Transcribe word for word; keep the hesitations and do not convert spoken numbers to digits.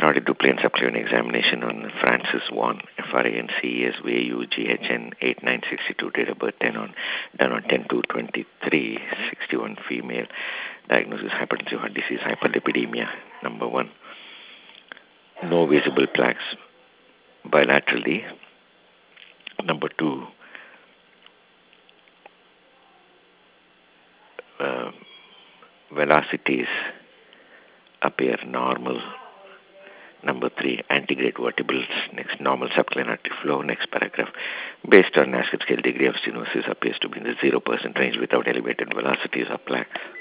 carotid plane subclavian examination on Francis Vaughan, F R A N C E S V A U G H N eight nine six two, date of birth ten on, done on ten two twenty-three, sixty-one, female, diagnosis hypertensive heart disease, hyperlipidemia, number one. No visible plaques bilaterally. Number two, uh, velocities appear normal. Number three, antegrade vertebrals. Next, normal subclavian artery flow. Next paragraph. Based on NASCAR scale, degree of stenosis appears to be in the zero percent range without elevated velocities or plaques.